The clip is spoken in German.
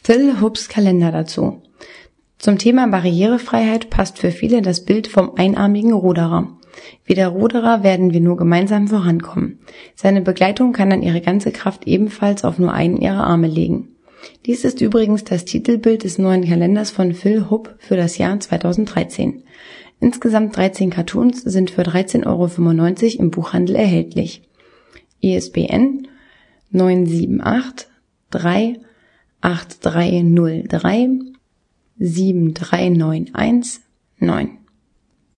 Phil Hupps Kalender dazu. Zum Thema Barrierefreiheit passt für viele das Bild vom einarmigen Ruderer. Wie der Ruderer werden wir nur gemeinsam vorankommen. Seine Begleitung kann dann ihre ganze Kraft ebenfalls auf nur einen ihrer Arme legen. Dies ist übrigens das Titelbild des neuen Kalenders von Phil Hupp für das Jahr 2013. Insgesamt 13 Cartoons sind für 13,95 € im Buchhandel erhältlich. ISBN 978 38303 7391 9.